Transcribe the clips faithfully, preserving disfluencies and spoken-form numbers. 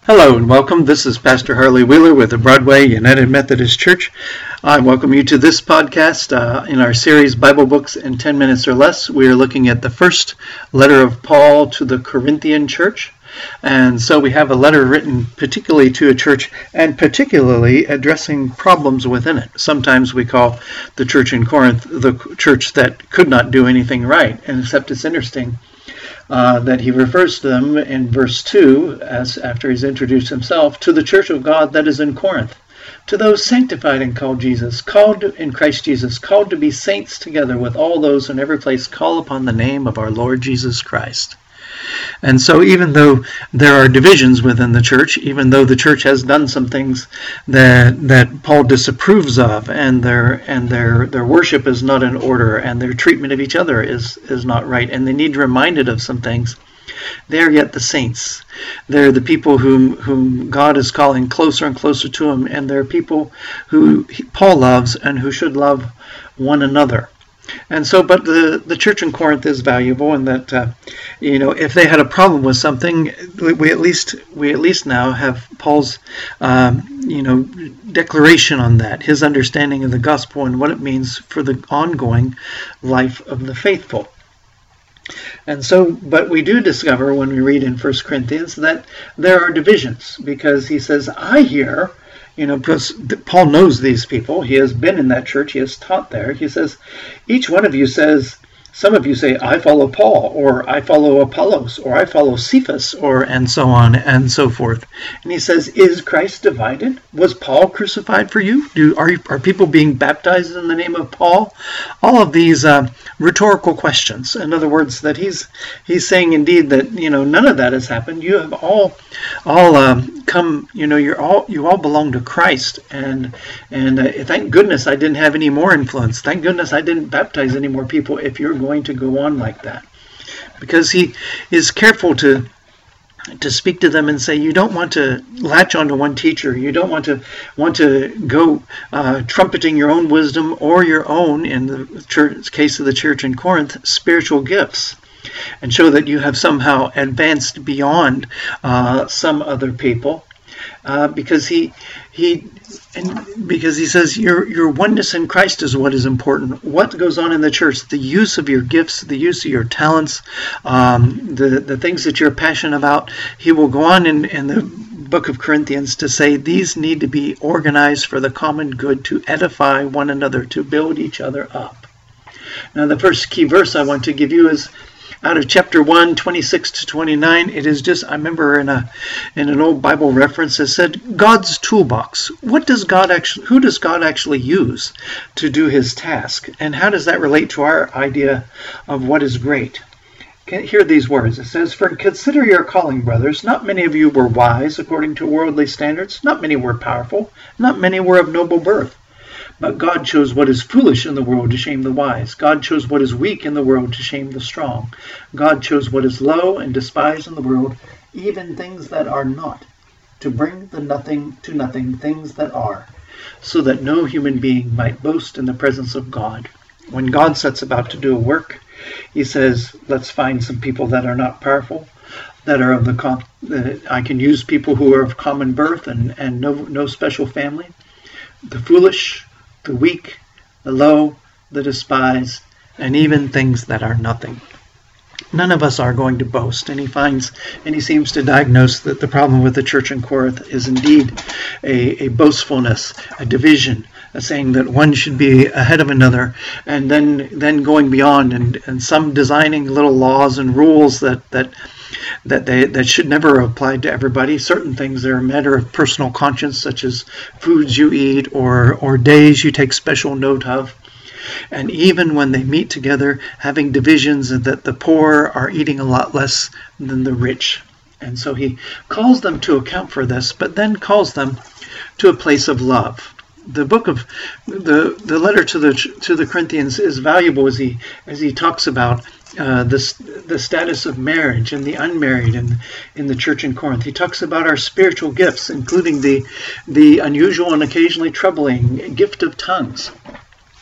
Hello and welcome. This is Pastor Harley Wheeler with the Broadway United Methodist Church. I welcome you to this podcast uh, in our series Bible Books in ten minutes or Less. We are looking at the first letter of Paul to the Corinthian church. And so we have a letter written particularly to a church and particularly addressing problems within it. Sometimes we call the church in Corinth the church that could not do anything right. And except it's interesting Uh, that he refers to them in verse two, as after he's introduced himself, to the church of God that is in Corinth, to those sanctified in called Jesus, called in Christ Jesus, called to be saints together with all those in every place call upon the name of our Lord Jesus Christ. And so even though there are divisions within the church, even though the church has done some things that that Paul disapproves of, and their and their their worship is not in order, and their treatment of each other is is not right, and they need reminded of some things, they are yet the saints. They're the people whom whom God is calling closer and closer to him, and they're people who Paul loves and who should love one another. And so, but the, the church in Corinth is valuable, in that, uh, you know, if they had a problem with something, we at least we at least now have Paul's, um, you know, declaration on that, his understanding of the gospel and what it means for the ongoing life of the faithful. And so, but we do discover when we read in First Corinthians that there are divisions, because he says, I hear. You know, because Paul knows these people. He has been in that church. He has taught there. He says, each one of you says, some of you say, I follow Paul, or I follow Apollos, or I follow Cephas, or and so on and so forth. And he says, is Christ divided? Was Paul crucified for you? Do are, are people being baptized in the name of Paul? All of these uh, rhetorical questions. In other words, that he's he's saying indeed that, you know, none of that has happened. You have all all um, come. You know, you're all you all belong to Christ, and and uh, thank goodness I didn't have any more influence. Thank goodness I didn't baptize any more people. If you're going to go on like that, because he is careful to to speak to them and say, you don't want to latch onto one teacher. You don't want to want to go uh, trumpeting your own wisdom or your own, in the church, case of the church in Corinth, spiritual gifts, and show that you have somehow advanced beyond uh, some other people, uh, because he he. And because he says your your oneness in Christ is what is important. What goes on in the church, the use of your gifts, the use of your talents, um, the, the things that you're passionate about. He will go on in, in the book of Corinthians to say these need to be organized for the common good, to edify one another, to build each other up. Now, the first key verse I want to give you is out of chapter one, twenty-six to twenty-nine. It is just, I remember in a in an old Bible reference, it said, God's toolbox. What does God actually, who does God actually use to do his task? And how does that relate to our idea of what is great? Hear these words. It says, for consider your calling, brothers. Not many of you were wise according to worldly standards. Not many were powerful. Not many were of noble birth. But God chose what is foolish in the world to shame the wise. God chose what is weak in the world to shame the strong. God chose what is low and despised in the world, even things that are not, to bring the nothing to nothing things that are, so that no human being might boast in the presence of God. When God sets about to do a work, he says, let's find some people that are not powerful, that are of the com- that I can use people who are of common birth and, and no no special family, the foolish, the weak, the low, the despised, and even things that are nothing. None of us are going to boast. And he finds, and he seems to diagnose that the problem with the church in Corinth is indeed a, a boastfulness, a division, a saying that one should be ahead of another, and then then going beyond, and, and some designing little laws and rules that that that they that should never apply to everybody. Certain things are a matter of personal conscience, such as foods you eat or or days you take special note of. And even when they meet together, having divisions, and that the poor are eating a lot less than the rich. And so he calls them to account for this, but then calls them to a place of love. The book of the the letter to the to the Corinthians is valuable as he as he talks about uh, this the status of marriage and the unmarried in in the church in Corinth. He talks about our spiritual gifts, including the the unusual and occasionally troubling gift of tongues.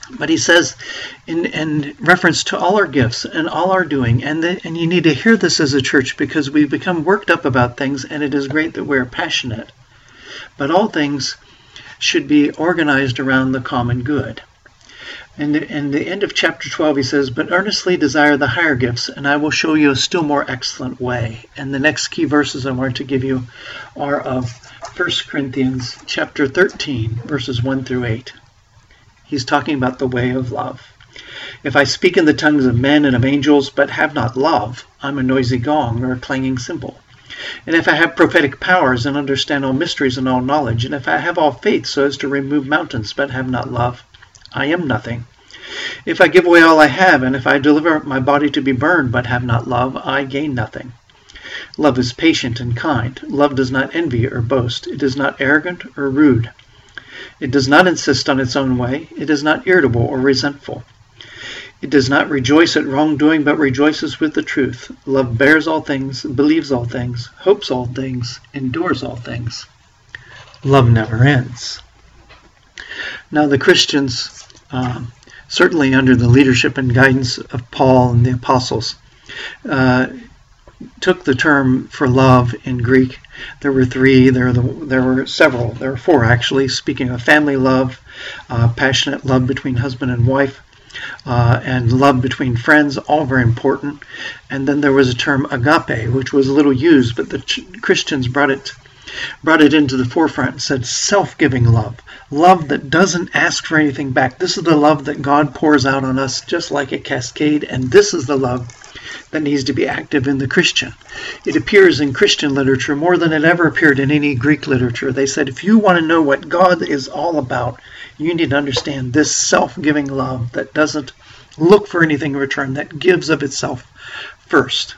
But he says, in, in reference to all our gifts and all our doing, and, the, and you need to hear this as a church because we become worked up about things, and it is great that we're passionate. But all things should be organized around the common good. And in the end of chapter twelve, he says, but earnestly desire the higher gifts, and I will show you a still more excellent way. And the next key verses I want to give you are of First Corinthians chapter thirteen, verses one through eight. He's talking about the way of love. If I speak in the tongues of men and of angels, but have not love, I'm a noisy gong or a clanging cymbal. And if I have prophetic powers and understand all mysteries and all knowledge, and if I have all faith so as to remove mountains, but have not love, I am nothing. If I give away all I have, and if I deliver my body to be burned, but have not love, I gain nothing. Love is patient and kind. Love does not envy or boast. It is not arrogant or rude. It does not insist on its own way. It is not irritable or resentful. It does not rejoice at wrongdoing, but rejoices with the truth. Love bears all things, believes all things, hopes all things, endures all things. Love never ends. Now the Christians, uh, certainly under the leadership and guidance of Paul and the apostles, uh, took the term for love in Greek. There were three, there were, the, there were several, there were four actually, speaking of family love, uh, passionate love between husband and wife, uh, and love between friends, all very important. And then there was a term agape, which was a little used, but the ch- Christians brought it brought it into the forefront and said self-giving love, love that doesn't ask for anything back. This is the love that God pours out on us just like a cascade, and this is the love that needs to be active in the Christian. It appears in Christian literature more than it ever appeared in any Greek literature. They said, if you want to know what God is all about, you need to understand this self-giving love that doesn't look for anything in return, that gives of itself first.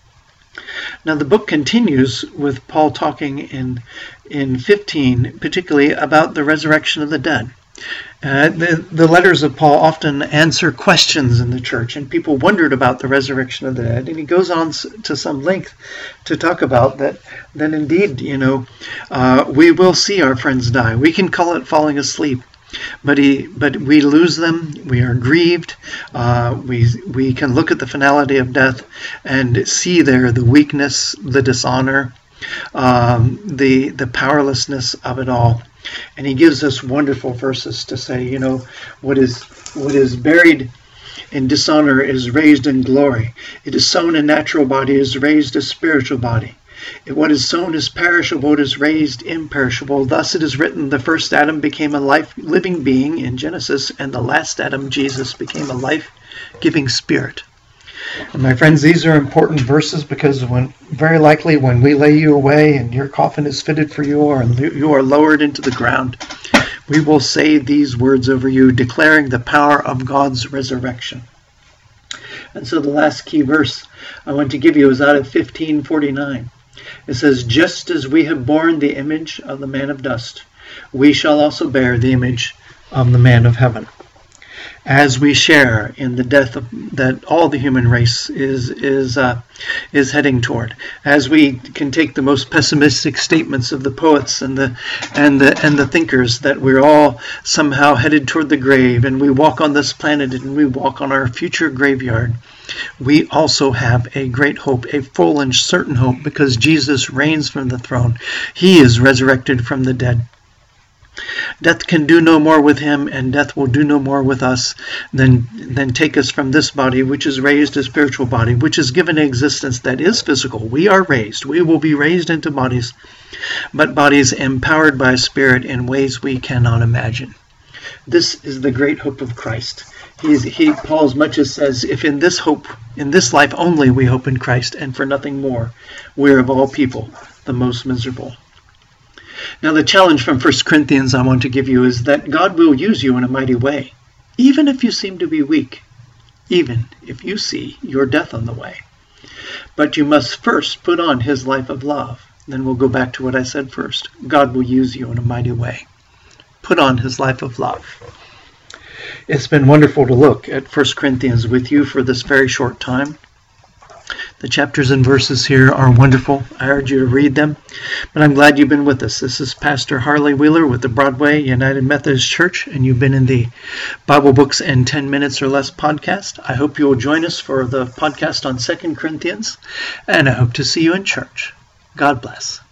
Now the book continues with Paul talking in, in fifteen, particularly about the resurrection of the dead. Uh, the, the letters of Paul often answer questions in the church, and people wondered about the resurrection of the dead. And he goes on to some length to talk about that, that indeed, you know, uh, we will see our friends die. We can call it falling asleep, but he, but we lose them. We are grieved. Uh, we we can look at the finality of death and see there the weakness, the dishonor, um, the the powerlessness of it all. And he gives us wonderful verses to say, you know, what is what is buried in dishonor is raised in glory. It is sown in natural body is raised as spiritual body. What is sown is perishable, what is raised imperishable. Thus it is written, the first Adam became a life living being in Genesis, and the last Adam, Jesus, became a life-giving spirit. And my friends, these are important verses because when very likely when we lay you away and your coffin is fitted for you or you are lowered into the ground, we will say these words over you, declaring the power of God's resurrection. And so the last key verse I want to give you is out of fifteen forty-nine. It says, just as we have borne the image of the man of dust, we shall also bear the image of the man of heaven. As we share in the death of, that all the human race is is uh, is heading toward, as we can take the most pessimistic statements of the poets and the and the and the thinkers that we're all somehow headed toward the grave, and we walk on this planet and we walk on our future graveyard, we also have a great hope, a full and certain hope, because Jesus reigns from the throne. He is resurrected from the dead. Death can do no more with him, and death will do no more with us than, than take us from this body, which is raised a spiritual body, which is given an existence that is physical. We are raised. We will be raised into bodies, but bodies empowered by Spirit in ways we cannot imagine. This is the great hope of Christ. He's, he, Paul as much as says, if in this hope, in this life only we hope in Christ, and for nothing more, we're of all people the most miserable. Now the challenge from First Corinthians I want to give you is that God will use you in a mighty way, even if you seem to be weak, even if you see your death on the way. But you must first put on his life of love. Then we'll go back to what I said first. God will use you in a mighty way. Put on his life of love. It's been wonderful to look at First Corinthians with you for this very short time. The chapters and verses here are wonderful. I urge you to read them. But I'm glad you've been with us. This is Pastor Harley Wheeler with the Broadway United Methodist Church, and you've been in the Bible Books in ten minutes or less podcast. I hope you will join us for the podcast on Second Corinthians, and I hope to see you in church. God bless.